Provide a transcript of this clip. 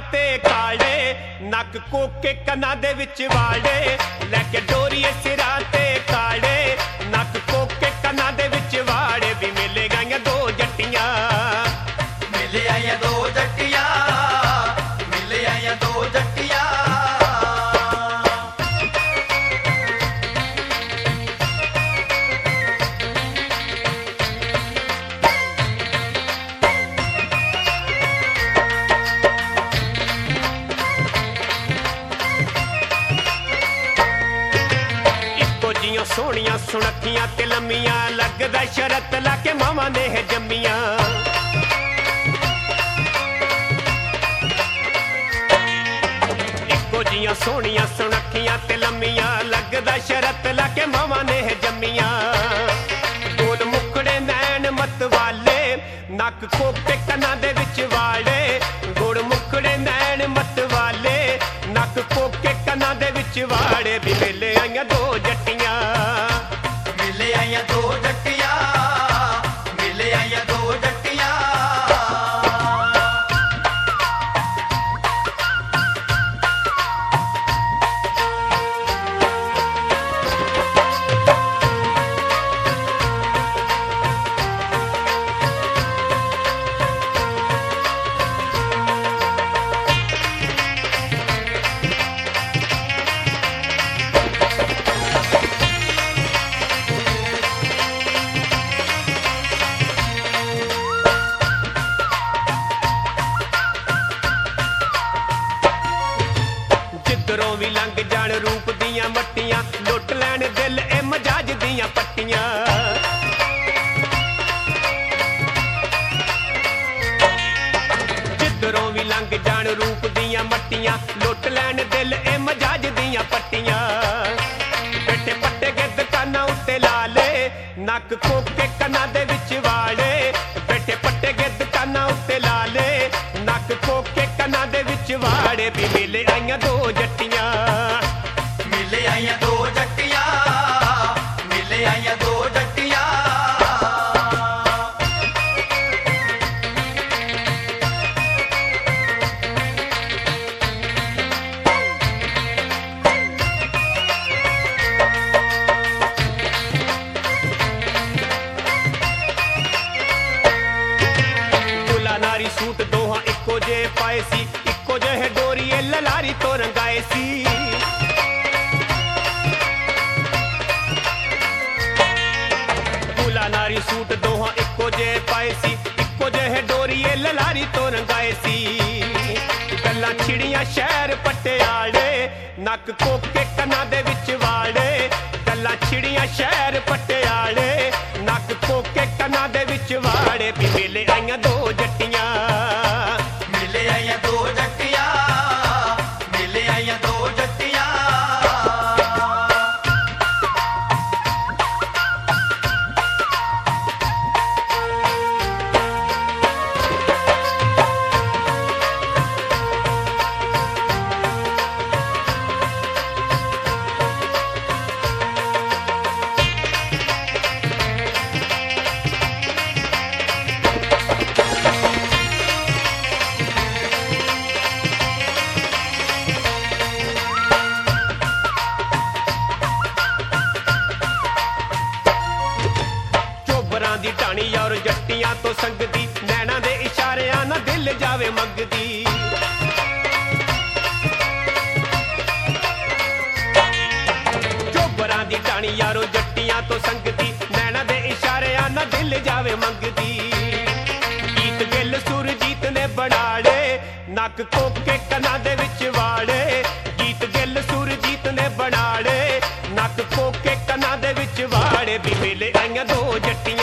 ਤੇ ਕਾਲੇ, ਨੱਕ ਕੋਕੇ ਕੰਨਾਂ ਦੇ ਵਿੱਚ ਵਾਲੇ, ਲੈ ਕੇ ਡੋਰੀਏ ਸਿਰਾਂ ਤੇ ਕਾਲੇ, ਨੱਕ ਕੋਕੇ ਕੰਨਾਂ ਦੇ ਵਿੱਚ ਵਾਲੇ। ਵੀ ਮਿਲ ਗਈਆਂ ਦੋ ਜੱਟੀਆਂ, ਮਿਲ ਆਈਆਂ ਦੋ ਜੱਟੀਆਂ, ਮਿਲ ਆਈਆਂ ਦੋ ਜੱਟੀਆਂ। ਸੋਹਣੀਆਂ ਸੁਣੱਖੀਆਂ ਤੇ ਲੰਮੀਆਂ, ਲੱਗਦਾ ਸ਼ਰਤ ਲਾ ਕੇ ਮਾਵਾਂ ਨੇ ਹੈ ਜੰਮੀਆਂ। ਇੱਕੋ ਜੀਆਂ ਸੋਹਣੀਆਂ ਸੁਣੱਖੀਆਂ ਤੇ ਲੰਮੀਆਂ, ਲੱਗਦਾ ਸ਼ਰਤ ਲਾ ਕੇ ਮਾਵਾਂ ਨੇ ਹੈ ਜੰਮੀਆਂ। ਗੋਲ ਮੁਖੜੇ ਨੈਣ ਮਤਵਾਲੇ, ਨੱਕ ਕੋਕੇ ਕੰਨਾਂ ਦੇ ਵਿੱਚ ਵਾਲੇ, ਗੋਲ ਮੁਖੜੇ ਨੈਣ ਮਤਵਾਲੇ, ਨੱਕ ਕੋਕੇ ਕੰਨਾਂ ਦੇ ਵਿੱਚ ਵਾਲੇ। ਵੀ ਮਿਲ ਆਈਆਂ ਦੋ ਜੱਟੀਆਂ, ਮਿਲ ਆਈਆਂ ਦੋ ਜੱਟੀਆਂ, ਮਿਲ ਆਈਆਂ ਦੋ ਜੱਟੀਆਂ। ਜਿੱਧਰੋਂ ਵੀ ਲੰਘ ਜਾਣ ਰੂਪ ਦੀਆਂ ਮੱਟੀਆਂ, ਲੁੱਟ ਲੈਣ ਦਿਲ ਇਹ ਮਜਾਜ ਦੀਆਂ ਪੱਟੀਆਂ। ਜਿੱਧਰੋਂ ਵੀ ਲੰਘ ਜਾਣ ਰੂਪ ਦੀਆਂ ਮੱਟੀਆਂ, ਲੁੱਟ ਲੈਣ ਦਿਲ ਇਹ ਮਜਾਜ ਦੀਆਂ ਪੱਟੀਆਂ। ਬੈਠੇ ਪੱਟੇ ਗਿੱਧ ਕੰਨਾਂ ਉੱਤੇ ਲਾਲੇ, ਨੱਕ ਕੋਕੇ ਕੰਨਾਂ ਦੇ ਵਿੱਚ ਵਾਲੇ, ਬੈਠੇ ਪੱਟੇ ਗਿੱਧ ਕੰਨਾਂ ਉੱਤੇ ਲਾਲੇ, ਨੱਕ ਕੋਕੇ ਕੰਨਾਂ ਦੇ ਵਿੱਚ ਵਾਲੇ। ਵੀ ਮਿਲ ਆਈਆਂ ਦੋ ਜੱਟੀਆਂ, ਮਿਲ ਆਈਆਂ ਦੋ ਜੱਟੀਆਂ, ਮਿਲ ਆਈਆਂ ਦੋ ਜੱਟੀਆਂ। ਦੁੱਲਾ ਨਾਰੀ ਸੂਟ ਦੋਹਾਂ ਇੱਕੋ ਜਿਹੇ ਪਾਏ ਸੀ, ਇੱਕੋ ਜਿਹੇ ਡੋਰੀਏ ਲਲਾਰੀ ਤੋਂ ਰੰਗਾਏ ਸੀ। ਦੁੱਲਾ ਨਾਰੀ ਸੂਟ ਦੋਹਾਂ ਇੱਕੋ ਜਿਹੇ ਪਾਏ ਸੀ, ਇੱਕੋ ਜਿਹੇ ਡੋਰੀਏ ਲਲਾਰੀ ਤੋਂ ਰੰਗਾਏ ਸੀ। ਗੱਲਾਂ ਛਿੜੀਆਂ ਸ਼ਹਿਰ ਪਟਿਆਲੇ, ਨੱਕ ਕੋਕੇ ਕੰਨਾਂ ਦੇ ਵਿੱਚ ਵਾਲੇ, ਗੱਲਾਂ ਛਿੜੀਆਂ ਸ਼ਹਿਰ ਪਟਿਆਲੇ, ਨੱਕ ਕੋਕੇ ਕੰਨਾਂ ਦੇ ਵਿੱਚ ਵਾਲੇ। ਵੀ ਮਿਲ ਆਈਆਂ ਦੋ ਜੱਟੀਆਂ, ਮਿਲ ਆਈਆਂ ਦੋ ਜੱਟੀਆਂ, ਮਿਲ ਆਈਆਂ ਦੋ ਜੱਟੀਆਂ। ਦੀ ਢਾਣੀ ਔਰ ਜੱਟੀਆਂ ਤੋਂ ਸੰਗਦੀ, ਨੈਣਾ ਦੇ ਇਸ਼ਾਰਿਆਂ ਨਾਲ ਦਿਲ ਜਾਵੇ ਮੰਗਦੀ। ਚੋਬਰਾਂ ਦੀ ਢਾਣੀ ਯਾਰੋ ਜੱਟੀਆਂ ਤੋਂ ਸੰਗਦੀ, ਨੈਣਾ ਦੇ ਇਸ਼ਾਰਿਆਂ ਨਾਲ ਦਿਲ ਜਾਵੇ ਮੰਗਦੀ। ਗੀਤ ਗਿੱਲ ਸੁਰਜੀਤ ਨੇ ਬਣਾਲੇ, ਨੱਕ ਕੋਕੇ ਕੰਨਾਂ ਦੇ ਵਿੱਚ ਵਾਲੇ, ਗੀਤ ਗਿੱਲ ਸੁਰਜੀਤ ਨੇ ਬਣਾਲੇ, ਨੱਕ ਕੋਕੇ ਕੰਨਾਂ ਦੇ ਵਿੱਚ ਵਾਲੇ। ਵੀ ਮਿਲ ਆਈਆਂ ਦੋ ਜੱਟੀਆਂ,